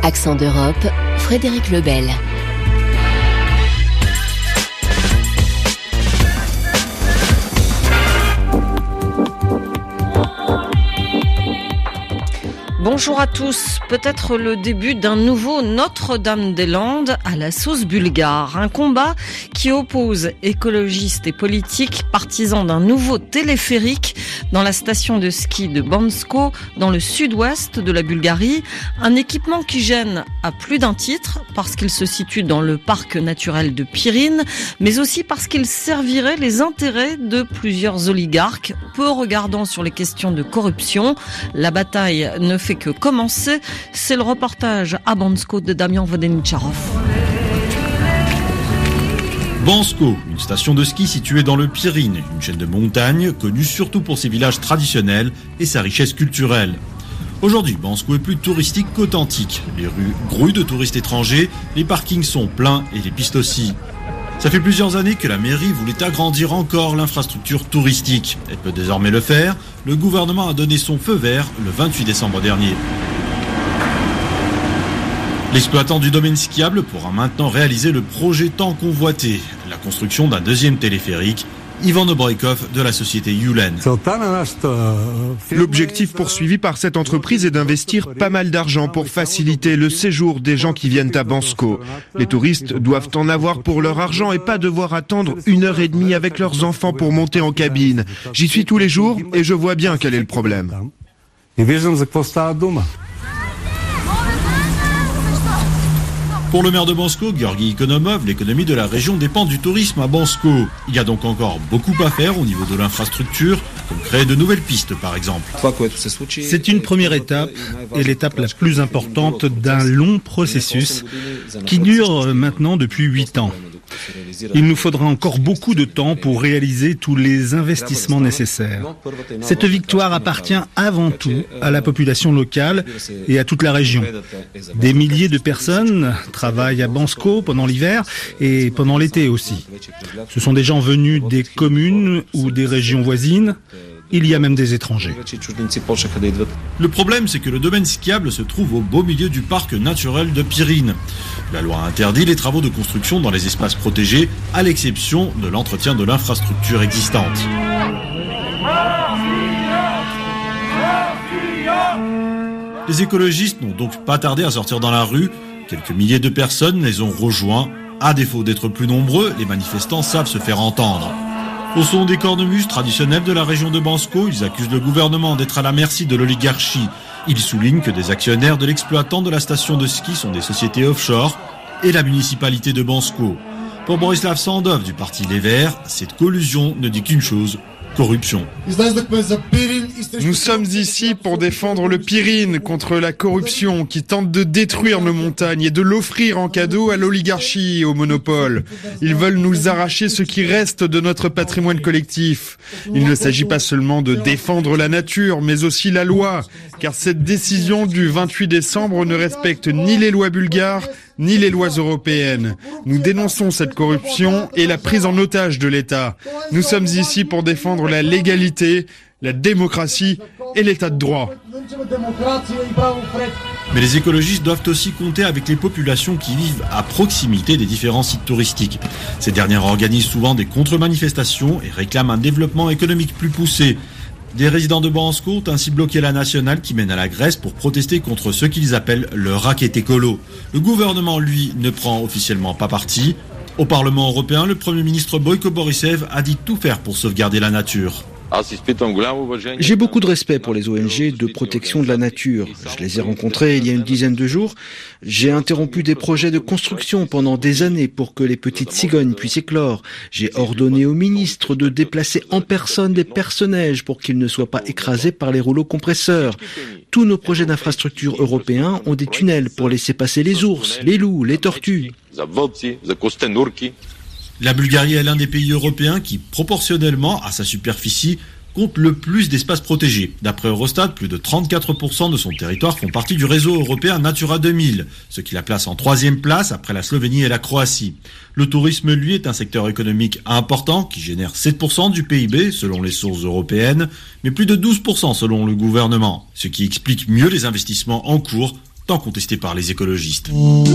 Accent d'Europe, Frédéric Lebel. Bonjour à tous. Peut-être le début d'un nouveau Notre-Dame-des-Landes à la sauce bulgare. Un combat qui oppose écologistes et politiques partisans d'un nouveau téléphérique dans la station de ski de Bansko, dans le sud-ouest de la Bulgarie. Un équipement qui gêne à plus d'un titre parce qu'il se situe dans le parc naturel de Pirine, mais aussi parce qu'il servirait les intérêts de plusieurs oligarques peu regardants sur les questions de corruption. La bataille ne fait que commencer. C'est le reportage à Bansko de Damian Vodenicharov. Bansko, une station de ski située dans le Pirine, une chaîne de montagnes connue surtout pour ses villages traditionnels et sa richesse culturelle. Aujourd'hui, Bansko est plus touristique qu'authentique. Les rues grouillent de touristes étrangers, les parkings sont pleins et les pistes aussi. Ça fait plusieurs années que la mairie voulait agrandir encore l'infrastructure touristique. Elle peut désormais le faire. Le gouvernement a donné son feu vert le 28 décembre dernier. L'exploitant du domaine skiable pourra maintenant réaliser le projet tant convoité, la construction d'un deuxième téléphérique. Ivan Obrekov de la société Yulen. L'objectif poursuivi par cette entreprise est d'investir pas mal d'argent pour faciliter le séjour des gens qui viennent à Bansko. Les touristes doivent en avoir pour leur argent et pas devoir attendre 1h30 avec leurs enfants pour monter en cabine. J'y suis tous les jours et je vois bien quel est le problème. Pour le maire de Bansko, Georgi Ikonomov, l'économie de la région dépend du tourisme à Bansko. Il y a donc encore beaucoup à faire au niveau de l'infrastructure, comme créer de nouvelles pistes par exemple. C'est une première étape et l'étape la plus importante d'un long processus qui dure maintenant depuis 8 ans. Il nous faudra encore beaucoup de temps pour réaliser tous les investissements nécessaires. Cette victoire appartient avant tout à la population locale et à toute la région. Des milliers de personnes travaillent à Bansko pendant l'hiver et pendant l'été aussi. Ce sont des gens venus des communes ou des régions voisines. Il y a même des étrangers. Le problème, c'est que le domaine skiable se trouve au beau milieu du parc naturel de Pirine. La loi interdit les travaux de construction dans les espaces protégés, à l'exception de l'entretien de l'infrastructure existante. Les écologistes n'ont donc pas tardé à sortir dans la rue. Quelques milliers de personnes les ont rejoints. À défaut d'être plus nombreux, les manifestants savent se faire entendre. Au son des cornemuses traditionnelles de la région de Bansko, ils accusent le gouvernement d'être à la merci de l'oligarchie. Ils soulignent que des actionnaires de l'exploitant de la station de ski sont des sociétés offshore et la municipalité de Bansko. Pour Borislav Sandov du parti Les Verts, cette collusion ne dit qu'une chose: corruption. Nous sommes ici pour défendre le Pirine contre la corruption qui tente de détruire nos montagnes et de l'offrir en cadeau à l'oligarchie et au monopole. Ils veulent nous arracher ce qui reste de notre patrimoine collectif. Il ne s'agit pas seulement de défendre la nature, mais aussi la loi, car cette décision du 28 décembre ne respecte ni les lois bulgares, ni les lois européennes. Nous dénonçons cette corruption et la prise en otage de l'État. Nous sommes ici pour défendre la légalité, la démocratie et l'état de droit. Mais les écologistes doivent aussi compter avec les populations qui vivent à proximité des différents sites touristiques. Ces dernières organisent souvent des contre-manifestations et réclament un développement économique plus poussé. Des résidents de Bansko ont ainsi bloqué la nationale qui mène à la Grèce pour protester contre ce qu'ils appellent le racket écolo. Le gouvernement, lui, ne prend officiellement pas parti. Au Parlement européen, le Premier ministre Boyko Borisov a dit tout faire pour sauvegarder la nature. J'ai beaucoup de respect pour les ONG de protection de la nature. Je les ai rencontrées il y a une dizaine de jours. J'ai interrompu des projets de construction pendant des années pour que les petites cigognes puissent éclore. J'ai ordonné au ministre de déplacer en personne des perce-neige pour qu'ils ne soient pas écrasés par les rouleaux compresseurs. Tous nos projets d'infrastructure européens ont des tunnels pour laisser passer les ours, les loups, les tortues. La Bulgarie est l'un des pays européens qui, proportionnellement à sa superficie, compte le plus d'espaces protégés. D'après Eurostat, plus de 34% de son territoire font partie du réseau européen Natura 2000, ce qui la place en 3e place après la Slovénie et la Croatie. Le tourisme, lui, est un secteur économique important qui génère 7% du PIB selon les sources européennes, mais plus de 12% selon le gouvernement, ce qui explique mieux les investissements en cours, tant contesté par les écologistes.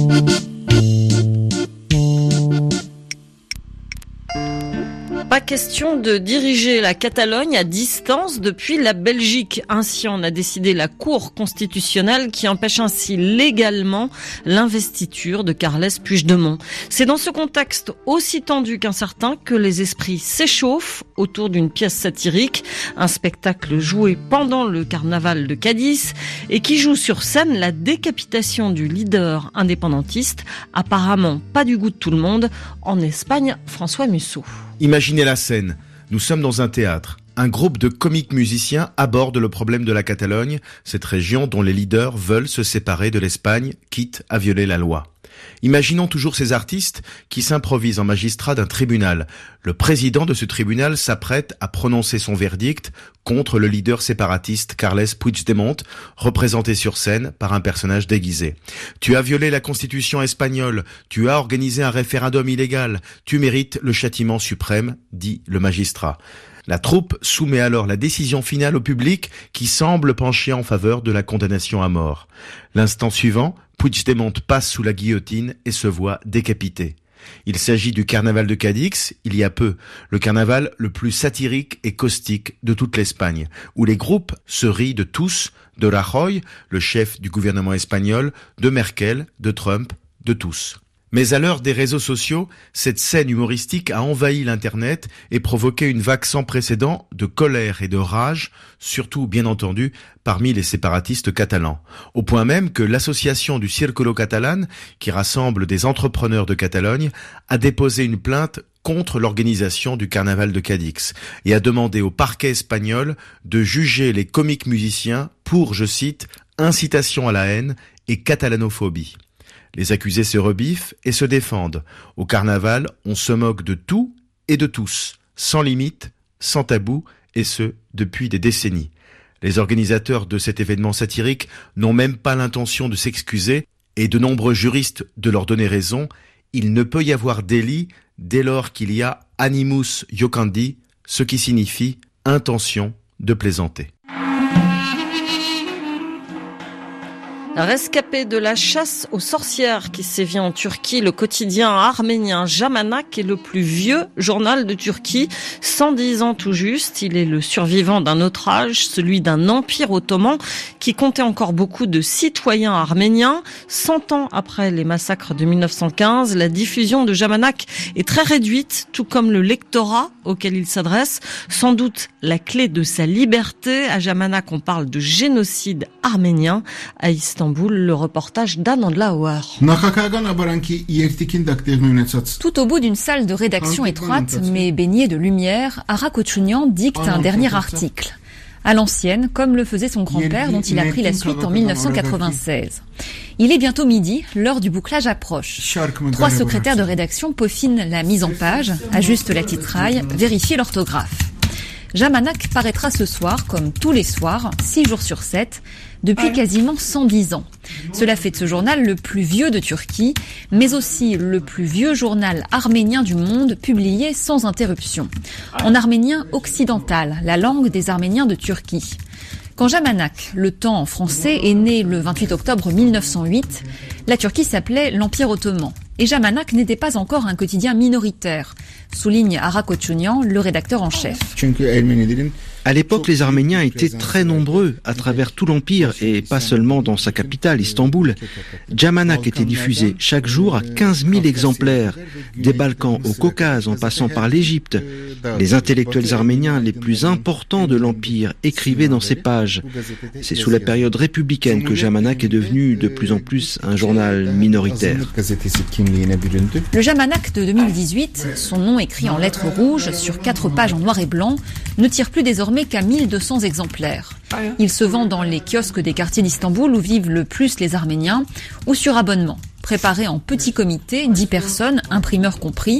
Pas question de diriger la Catalogne à distance depuis la Belgique. Ainsi en a décidé la Cour constitutionnelle qui empêche ainsi légalement l'investiture de Carles Puigdemont. C'est dans ce contexte aussi tendu qu'incertain que les esprits s'échauffent autour d'une pièce satirique, un spectacle joué pendant le carnaval de Cadix et qui joue sur scène la décapitation du leader indépendantiste, apparemment pas du goût de tout le monde, en Espagne, François Musso. Imaginez la scène. Nous sommes dans un théâtre. Un groupe de comiques musiciens aborde le problème de la Catalogne, cette région dont les leaders veulent se séparer de l'Espagne, quitte à violer la loi. Imaginons toujours ces artistes qui s'improvisent en magistrat d'un tribunal. Le président de ce tribunal s'apprête à prononcer son verdict contre le leader séparatiste Carles Puigdemont, représenté sur scène par un personnage déguisé. Tu as violé la constitution espagnole, tu as organisé un référendum illégal, tu mérites le châtiment suprême, dit le magistrat. La troupe soumet alors la décision finale au public qui semble pencher en faveur de la condamnation à mort. L'instant suivant, Puigdemont passe sous la guillotine et se voit décapité. Il s'agit du carnaval de Cadix, il y a peu, le carnaval le plus satirique et caustique de toute l'Espagne, où les groupes se rient de tous, de Rajoy, le chef du gouvernement espagnol, de Merkel, de Trump, de tous. Mais à l'heure des réseaux sociaux, cette scène humoristique a envahi l'Internet et provoqué une vague sans précédent de colère et de rage, surtout bien entendu parmi les séparatistes catalans. Au point même que l'association du Círculo Catalán, qui rassemble des entrepreneurs de Catalogne, a déposé une plainte contre l'organisation du carnaval de Cadix et a demandé au parquet espagnol de juger les comiques musiciens pour, je cite, incitation à la haine et catalanophobie. Les accusés se rebiffent et se défendent. Au carnaval, on se moque de tout et de tous, sans limite, sans tabou, et ce, depuis des décennies. Les organisateurs de cet événement satirique n'ont même pas l'intention de s'excuser, et de nombreux juristes de leur donner raison. Il ne peut y avoir délit dès lors qu'il y a animus iocandi, ce qui signifie intention de plaisanter. Rescapé de la chasse aux sorcières qui sévit en Turquie, le quotidien arménien Jamanak est le plus vieux journal de Turquie, 110 ans tout juste. Il est le survivant d'un autre âge, celui d'un empire ottoman qui comptait encore beaucoup de citoyens arméniens. 100 ans après les massacres de 1915, la diffusion de Jamanak est très réduite, tout comme le lectorat auquel il s'adresse. Sans doute la clé de sa liberté. À Jamanak, on parle de génocide arménien. À Istanbul, le reportage d'Anne Andlauer. Tout au bout d'une salle de rédaction étroite, mais baignée de lumière, Ara Kochounian dicte un dernier article. À l'ancienne, comme le faisait son grand-père dont il a pris la suite en 1996. Il est bientôt midi, l'heure du bouclage approche. 3 secrétaires de rédaction peaufinent la mise en page, ajustent la titraille, vérifient l'orthographe. Jamanak paraîtra ce soir, comme tous les soirs, 6 jours sur 7, depuis quasiment 110 ans. Cela fait de ce journal le plus vieux de Turquie, mais aussi le plus vieux journal arménien du monde publié sans interruption. En arménien occidental, la langue des Arméniens de Turquie. Quand Jamanak, le temps en français, est né le 28 octobre 1908, la Turquie s'appelait l'Empire ottoman. Et Jamanak n'était pas encore un quotidien minoritaire, souligne Ara Kochounian, le rédacteur en chef. À l'époque, les Arméniens étaient très nombreux à travers tout l'Empire et pas seulement dans sa capitale, Istanbul. Jamanak était diffusé chaque jour à 15 000 exemplaires, des Balkans au Caucase en passant par l'Égypte. Les intellectuels arméniens les plus importants de l'Empire écrivaient dans ces pages. C'est sous la période républicaine que Jamanak est devenu de plus en plus un journal minoritaire. Le Jamanak de 2018, son nom écrit en lettres rouges sur 4 pages en noir et blanc, ne tire plus désormais qu'à 1200 exemplaires. Il se vend dans les kiosques des quartiers d'Istanbul où vivent le plus les Arméniens ou sur abonnement. Préparé en petit comité, 10 personnes, imprimeurs compris,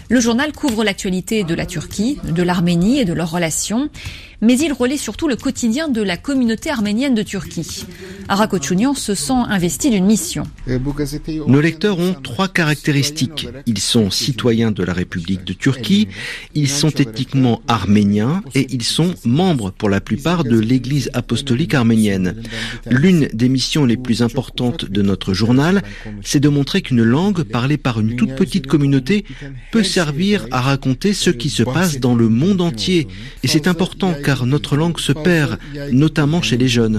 Le journal couvre l'actualité de la Turquie, de l'Arménie et de leurs relations, mais il relaie surtout le quotidien de la communauté arménienne de Turquie. Arak Koçunyan se sent investi d'une mission. Nos lecteurs ont 3 caractéristiques. Ils sont citoyens de la République de Turquie, ils sont ethniquement arméniens et ils sont membres pour la plupart de l'Église apostolique arménienne. L'une des missions les plus importantes de notre journal, c'est de montrer qu'une langue parlée par une toute petite communauté peut servir à raconter ce qui se passe dans le monde entier. Et c'est important car notre langue se perd, notamment chez les jeunes.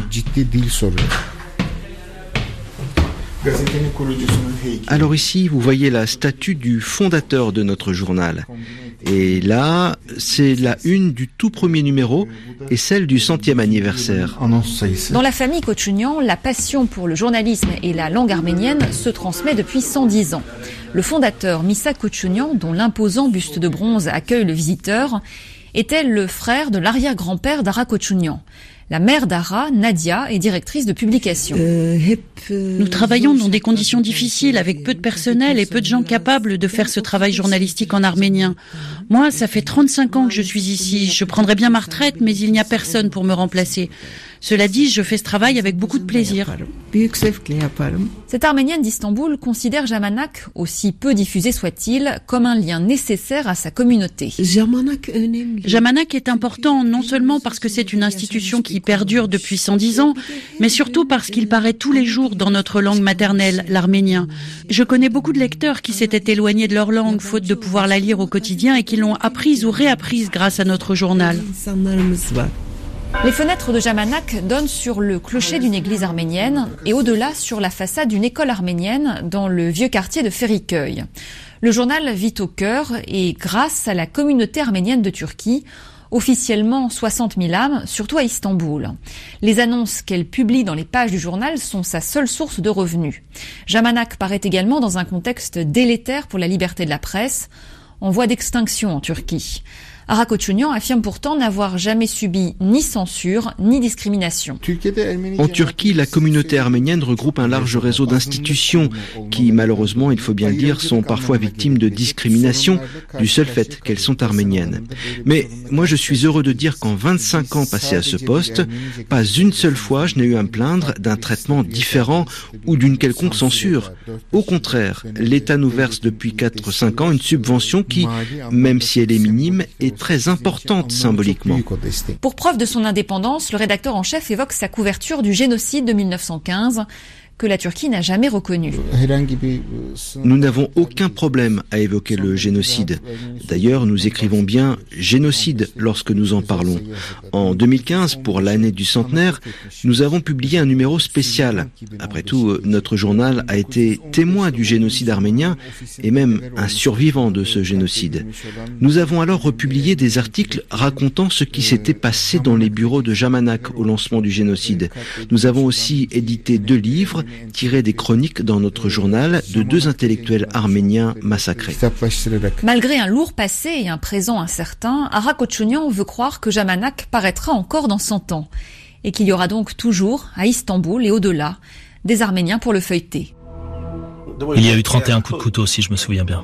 Alors ici, vous voyez la statue du fondateur de notre journal. Et là, c'est la une du tout premier numéro et celle du 100e anniversaire. Dans la famille Koçunyan, la passion pour le journalisme et la langue arménienne se transmet depuis 110 ans. Le fondateur Misa Koçunyan, dont l'imposant buste de bronze accueille le visiteur, était le frère de l'arrière-grand-père d'Ara Koçunyan. La mère d'Ara, Nadia, est directrice de publication. Nous travaillons dans des conditions difficiles, avec peu de personnel et peu de gens capables de faire ce travail journalistique en arménien. Moi, ça fait 35 ans que je suis ici. Je prendrais bien ma retraite, mais il n'y a personne pour me remplacer. Cela dit, je fais ce travail avec beaucoup de plaisir. Cette Arménienne d'Istanbul considère Jamanak, aussi peu diffusé soit-il, comme un lien nécessaire à sa communauté. Jamanak est important non seulement parce que c'est une institution qui perdure depuis 110 ans, mais surtout parce qu'il paraît tous les jours dans notre langue maternelle, l'arménien. Je connais beaucoup de lecteurs qui s'étaient éloignés de leur langue, faute de pouvoir la lire au quotidien, et qui l'ont apprise ou réapprise grâce à notre journal. Les fenêtres de Jamanak donnent sur le clocher d'une église arménienne et au-delà sur la façade d'une école arménienne dans le vieux quartier de Feriköy. Le journal vit au cœur et grâce à la communauté arménienne de Turquie, officiellement 60 000 âmes, surtout à Istanbul. Les annonces qu'elle publie dans les pages du journal sont sa seule source de revenus. Jamanak paraît également dans un contexte délétère pour la liberté de la presse, en voie d'extinction en Turquie. Arak Koçunyan affirme pourtant n'avoir jamais subi ni censure ni discrimination. En Turquie, la communauté arménienne regroupe un large réseau d'institutions qui, malheureusement, il faut bien le dire, sont parfois victimes de discrimination du seul fait qu'elles sont arméniennes. Mais moi, je suis heureux de dire qu'en 25 ans passés à ce poste, pas une seule fois je n'ai eu à me plaindre d'un traitement différent ou d'une quelconque censure. Au contraire, l'État nous verse depuis 4-5 ans une subvention qui, même si elle est minime, est très importante symboliquement. Pour preuve de son indépendance, le rédacteur en chef évoque sa couverture du génocide de 1915, que la Turquie n'a jamais reconnu. Nous n'avons aucun problème à évoquer le génocide. D'ailleurs, nous écrivons bien « génocide » lorsque nous en parlons. En 2015, pour l'année du centenaire, nous avons publié un numéro spécial. Après tout, notre journal a été témoin du génocide arménien et même un survivant de ce génocide. Nous avons alors republié des articles racontant ce qui s'était passé dans les bureaux de Jamanak au lancement du génocide. Nous avons aussi édité 2 livres tirés des chroniques dans notre journal de 2 intellectuels arméniens massacrés. Malgré un lourd passé et un présent incertain, Arak Koçunyan veut croire que Jamanak paraîtra encore dans 100 ans et qu'il y aura donc toujours, à Istanbul et au-delà, des Arméniens pour le feuilleter. Il y a eu 31 coups de couteau, si je me souviens bien.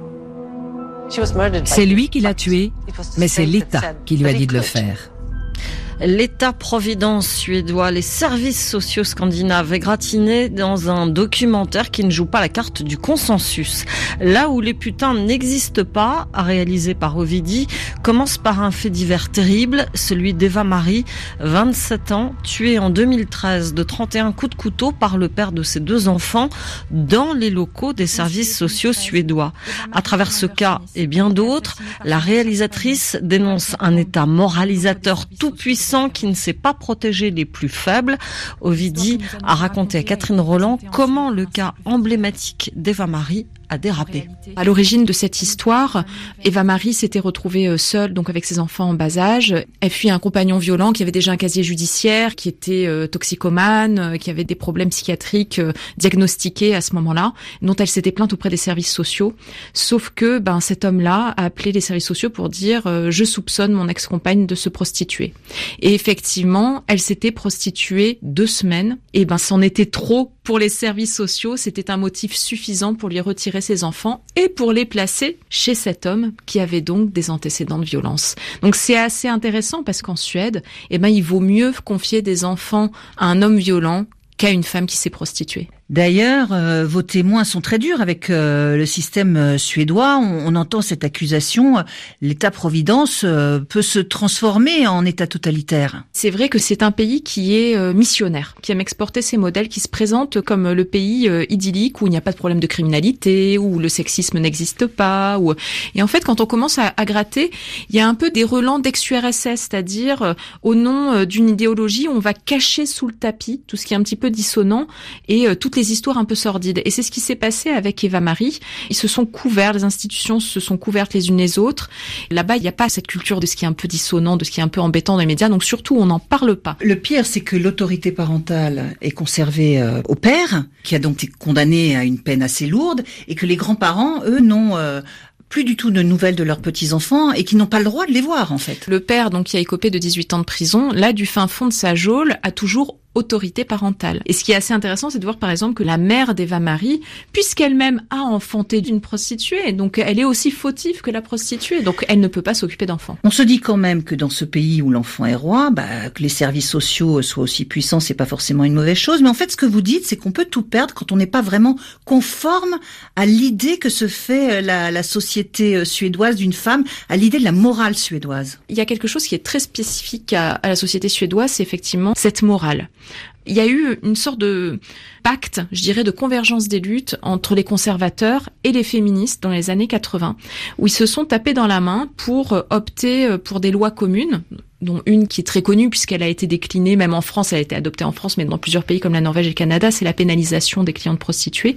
C'est lui qui l'a tué, mais c'est l'État qui lui a dit de le faire. L'État-providence suédois, les services sociaux scandinaves égratignés dans un documentaire qui ne joue pas la carte du consensus. Là où les putains n'existent pas, réalisé par Ovidie, commence par un fait divers terrible, celui d'Eva Marie, 27 ans, tuée en 2013 de 31 coups de couteau par le père de ses 2 enfants dans les locaux des services sociaux suédois. À travers ce cas et bien d'autres, la réalisatrice dénonce un État moralisateur tout-puissant qui ne sait pas protéger les plus faibles. Ovidie a raconté à Catherine Roland comment le cas emblématique d'Eva Marie a dérapé. À l'origine de cette histoire, Eva Marie s'était retrouvée seule, donc avec ses enfants en bas âge. Elle fuit un compagnon violent qui avait déjà un casier judiciaire, qui était toxicomane, qui avait des problèmes psychiatriques diagnostiqués à ce moment-là, dont elle s'était plainte auprès des services sociaux. Sauf que cet homme-là a appelé les services sociaux pour dire je soupçonne mon ex-compagne de se prostituer. Et effectivement, elle s'était prostituée 2 semaines. Et c'en était trop pour les services sociaux, c'était un motif suffisant pour lui retirer ses enfants et pour les placer chez cet homme qui avait donc des antécédents de violence. Donc c'est assez intéressant parce qu'en Suède, il vaut mieux confier des enfants à un homme violent qu'à une femme qui s'est prostituée. D'ailleurs, vos témoins sont très durs avec le système suédois. On entend cette accusation. L'État-providence peut se transformer en État totalitaire. C'est vrai que c'est un pays qui est missionnaire, qui aime exporter ses modèles, qui se présente comme le pays idyllique où il n'y a pas de problème de criminalité, où le sexisme n'existe pas. Et en fait, quand on commence à gratter, il y a un peu des relents d'ex-URSS, c'est-à-dire au nom d'une idéologie, on va cacher sous le tapis tout ce qui est un petit peu dissonant et toutes les histoires un peu sordides. Et c'est ce qui s'est passé avec Eva Marie. Ils se sont couverts, les institutions se sont couvertes les unes les autres. Là-bas, il n'y a pas cette culture de ce qui est un peu dissonant, de ce qui est un peu embêtant dans les médias. Donc surtout, on n'en parle pas. Le pire, c'est que l'autorité parentale est conservée au père, qui a donc été condamné à une peine assez lourde, et que les grands-parents, eux, n'ont plus du tout de nouvelles de leurs petits-enfants et qui n'ont pas le droit de les voir, en fait. Le père, donc, qui a écopé de 18 ans de prison, là, du fin fond de sa geôle, a toujours autorité parentale. Et ce qui est assez intéressant, c'est de voir par exemple que la mère d'Eva Marie, puisqu'elle-même a enfanté d'une prostituée, donc elle est aussi fautive que la prostituée, donc elle ne peut pas s'occuper d'enfants. On se dit quand même que dans ce pays où l'enfant est roi, que les services sociaux soient aussi puissants, c'est pas forcément une mauvaise chose, mais en fait ce que vous dites, c'est qu'on peut tout perdre quand on n'est pas vraiment conforme à l'idée que se fait la société suédoise d'une femme, à l'idée de la morale suédoise. Il y a quelque chose qui est très spécifique à la société suédoise, c'est effectivement cette morale. Il y a eu une sorte de pacte, je dirais, de convergence des luttes entre les conservateurs et les féministes dans les années 80, où ils se sont tapés dans la main pour opter pour des lois communes, dont une qui est très connue puisqu'elle a été déclinée, même en France, elle a été adoptée en France, mais dans plusieurs pays comme la Norvège et le Canada, c'est la pénalisation des clientes prostituées.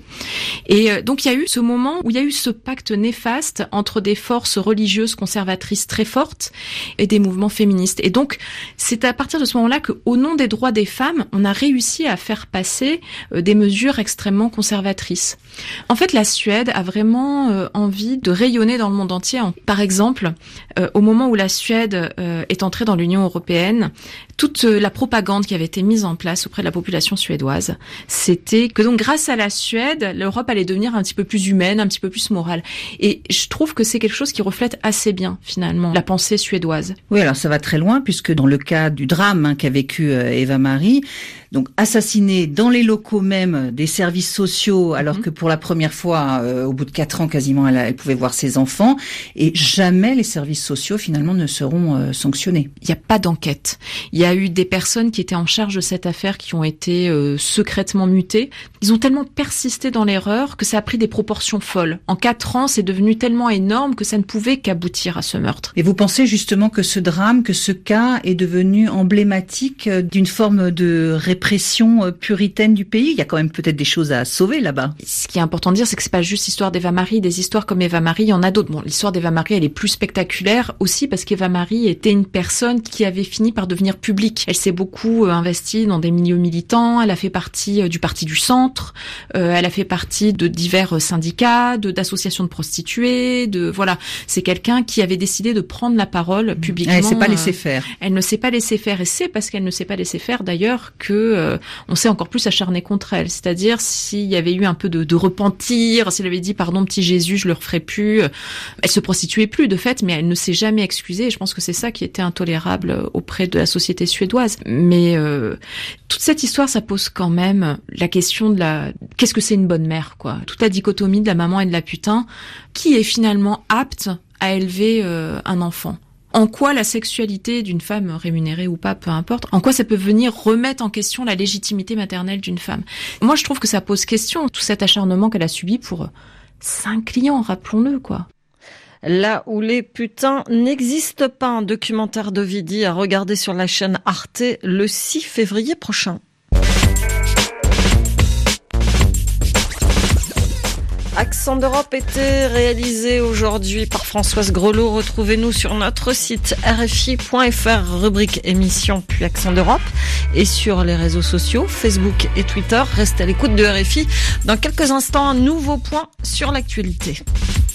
Et donc il y a eu ce moment où il y a eu ce pacte néfaste entre des forces religieuses conservatrices très fortes et des mouvements féministes. Et donc c'est à partir de ce moment-là qu'au nom des droits des femmes, on a réussi à faire passer des mesures extrêmement conservatrices. En fait, la Suède a vraiment envie de rayonner dans le monde entier. Par exemple, au moment où la Suède est entrée dans l'Union européenne, toute la propagande qui avait été mise en place auprès de la population suédoise, c'était que donc grâce à la Suède, l'Europe allait devenir un petit peu plus humaine, un petit peu plus morale. Et je trouve que c'est quelque chose qui reflète assez bien, finalement, la pensée suédoise. Oui, alors ça va très loin, puisque dans le cas du drame qu'a vécu Eva Marie, donc assassinée dans les locaux même des services sociaux, alors que pour la première fois, au bout de 4 ans quasiment, elle pouvait voir ses enfants, et jamais les services sociaux finalement ne seront sanctionnés. Il n'y a pas d'enquête. Il y a eu des personnes qui étaient en charge de cette affaire qui ont été secrètement mutées. Ils ont tellement persisté dans l'erreur que ça a pris des proportions folles. En 4 ans, c'est devenu tellement énorme que ça ne pouvait qu'aboutir à ce meurtre. Et vous pensez justement que ce drame, que ce cas est devenu emblématique d'une forme de répression puritaine du pays? Il y a quand même peut-être des choses à sauver là-bas. Ce qui est important de dire, c'est que c'est pas juste l'histoire d'Eva Marie. Des histoires comme Eva Marie, il y en a d'autres. Bon, l'histoire d'Eva Marie, elle est plus spectaculaire aussi parce qu'Eva Marie était une personne qui avait fini par devenir publique. Elle s'est beaucoup investie dans des milieux militants. Elle a fait partie du Parti du Centre. Elle a fait partie de divers syndicats, d'associations de prostituées. Voilà, c'est quelqu'un qui avait décidé de prendre la parole publiquement. Elle ne s'est pas laissée faire. Elle ne s'est pas laissée faire, et c'est parce qu'elle ne s'est pas laissée faire d'ailleurs que on s'est encore plus acharné contre elle. C'est-à-dire s'il y avait eu un peu de repentir, s'il avait dit pardon petit Jésus, je le referai plus. Elle se prostituait plus de fait, mais elle ne s'est jamais excusée. Et je pense que c'est ça qui était intolérable auprès de la société suédoise. Mais toute cette histoire, ça pose quand même la question de qu'est-ce que c'est une bonne mère, quoi. Toute la dichotomie de la maman et de la putain, qui est finalement apte à élever un enfant. En quoi la sexualité d'une femme rémunérée ou pas, peu importe, en quoi ça peut venir remettre en question la légitimité maternelle d'une femme. Moi, je trouve que ça pose question, tout cet acharnement qu'elle a subi pour 5 clients, rappelons-le, quoi. Là où les putains n'existent pas, un documentaire d'Ovidie à regarder sur la chaîne Arte le 6 février prochain. Accent d'Europe était réalisé aujourd'hui par Françoise Grelot. Retrouvez-nous sur notre site rfi.fr, rubrique émission puis Accent d'Europe, et sur les réseaux sociaux, Facebook et Twitter. Restez à l'écoute de RFI. Dans quelques instants, un nouveau point sur l'actualité.